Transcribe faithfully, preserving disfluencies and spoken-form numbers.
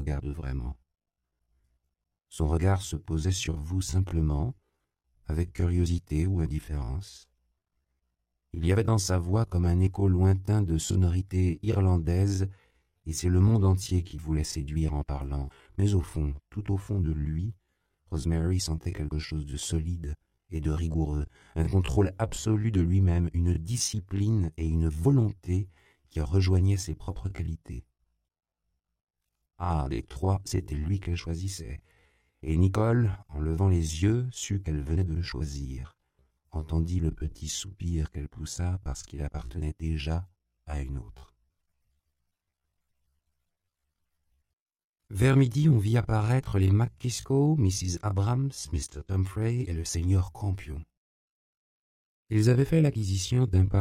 regarde vraiment. Son regard se posait sur vous simplement, avec curiosité ou indifférence. Il y avait dans sa voix comme un écho lointain de sonorités irlandaises, et c'est le monde entier qu'il voulait séduire en parlant. Mais au fond, tout au fond de lui, Rosemary sentait quelque chose de solide et de rigoureux, un contrôle absolu de lui-même, une discipline et une volonté qui rejoignaient ses propres qualités. Ah, des trois, c'était lui qu'elle choisissait. Et Nicole, en levant les yeux, sut qu'elle venait de le choisir, entendit le petit soupir qu'elle poussa parce qu'il appartenait déjà à une autre. Vers midi, on vit apparaître les McKisco, missus Abrams, mister Humphrey et le seigneur Campion. Ils avaient fait l'acquisition d'un